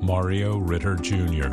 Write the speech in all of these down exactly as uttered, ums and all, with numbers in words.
Mario Ritter Junior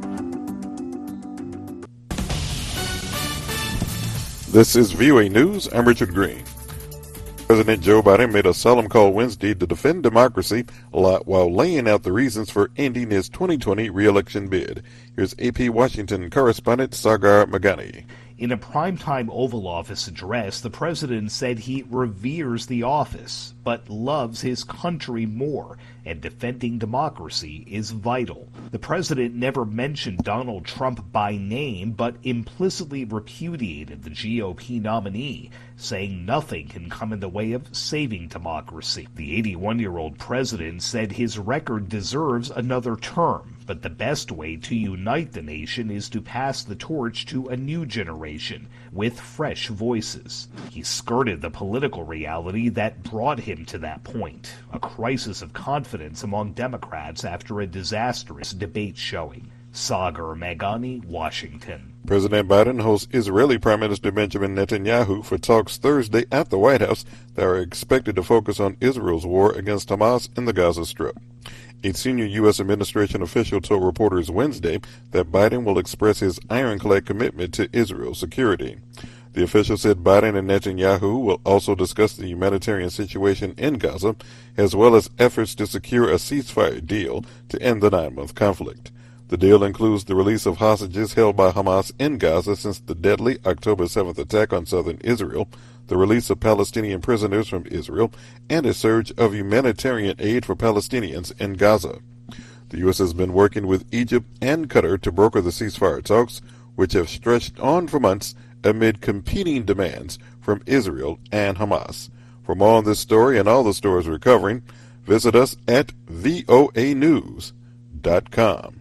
This is V O A News. I'm Richard Green. President Joe Biden made a solemn call Wednesday to defend democracy while laying out the reasons for ending his twenty twenty re-election bid. Here's A P Washington correspondent Sagar Magani. In a primetime Oval Office address, the president said he reveres the office, but loves his country more, and defending democracy is vital. The president never mentioned Donald Trump by name, but implicitly repudiated the G O P nominee, saying nothing can come in the way of saving democracy. The eighty-one-year-old president said his record deserves another term, but the best way to unite the nation is to pass the torch to a new generation with fresh voices. He skirted the political reality that brought him to that point, a crisis of confidence among Democrats after a disastrous debate showing. Sagar Magani, Washington. President Biden hosts Israeli Prime Minister Benjamin Netanyahu for talks Thursday at the White House that are expected to focus on Israel's war against Hamas in the Gaza Strip. A senior U S administration official told reporters Wednesday that Biden will express his ironclad commitment to Israel's security. The official said Biden and Netanyahu will also discuss the humanitarian situation in Gaza, as well as efforts to secure a ceasefire deal to end the nine-month conflict. The deal includes the release of hostages held by Hamas in Gaza since the deadly October seventh attack on southern Israel, the release of Palestinian prisoners from Israel, and a surge of humanitarian aid for Palestinians in Gaza. The U S has been working with Egypt and Qatar to broker the ceasefire talks, which have stretched on for months amid competing demands from Israel and Hamas. For more on this story and all the stories we're covering, visit us at V O A news dot com.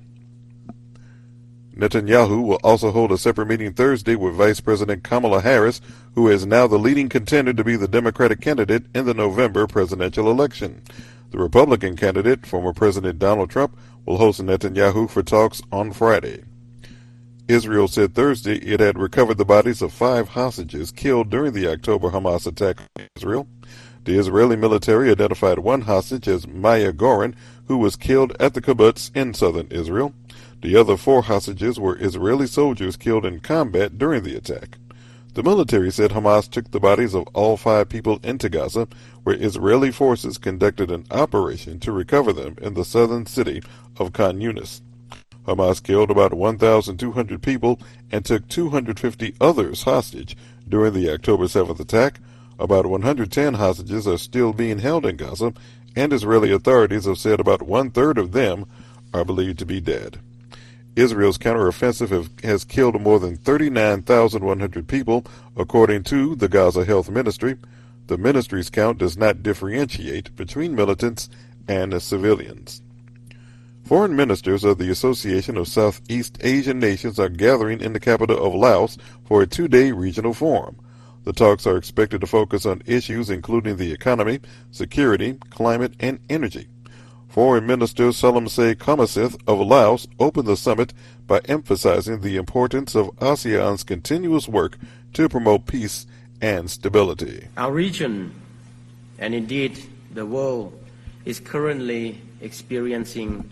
Netanyahu will also hold a separate meeting Thursday with Vice President Kamala Harris, who is now the leading contender to be the Democratic candidate in the November presidential election. The Republican candidate, former President Donald Trump, will host Netanyahu for talks on Friday. Israel said Thursday it had recovered the bodies of five hostages killed during the October Hamas attack on Israel. The Israeli military identified one hostage as Maya Goren, who was killed at the kibbutz in southern Israel. The other four hostages were Israeli soldiers killed in combat during the attack. The military said Hamas took the bodies of all five people into Gaza, where Israeli forces conducted an operation to recover them in the southern city of Khan Yunis. Hamas killed about one thousand two hundred people and took two hundred fifty others hostage during the October seventh attack. About one hundred ten hostages are still being held in Gaza, and Israeli authorities have said about one-third of them are believed to be dead. Israel's counteroffensive have, has killed more than thirty-nine thousand one hundred people, according to the Gaza Health Ministry. The ministry's count does not differentiate between militants and civilians. Foreign ministers of the Association of Southeast Asian Nations are gathering in the capital of Laos for a two-day regional forum. The talks are expected to focus on issues including the economy, security, climate, and energy. Foreign Minister Salamsay Komasith of Laos opened the summit by emphasizing the importance of ASEAN's continuous work to promote peace and stability. Our region, and indeed the world, is currently experiencing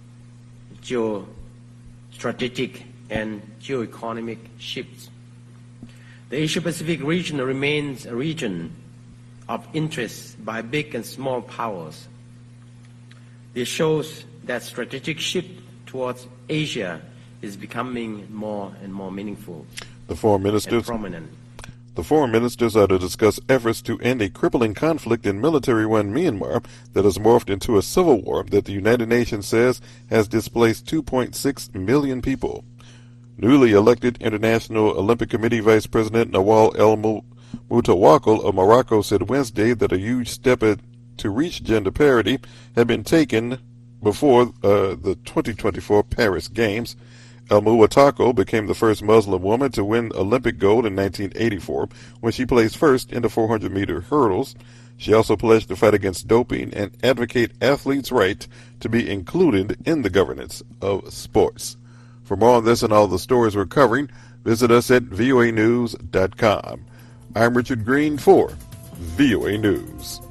geostrategic and geoeconomic shifts. The Asia-Pacific region remains a region of interest by big and small powers. This shows that strategic shift towards Asia is becoming more and more meaningful the foreign ministers, and prominent. The foreign ministers are to discuss efforts to end a crippling conflict in military-run Myanmar that has morphed into a civil war that the United Nations says has displaced two point six million people. Newly elected International Olympic Committee Vice President Nawal El Moutawakkil of Morocco said Wednesday that a huge step at to reach gender parity had been taken before uh, the twenty twenty-four Paris Games. El Moutawakkil became the first Muslim woman to win Olympic gold in nineteen eighty-four when she placed first in the four hundred meter hurdles. She also pledged to fight against doping and advocate athletes' right to be included in the governance of sports. For more on this and all the stories we're covering, visit us at V O A news dot com. I'm Richard Green for V O A News.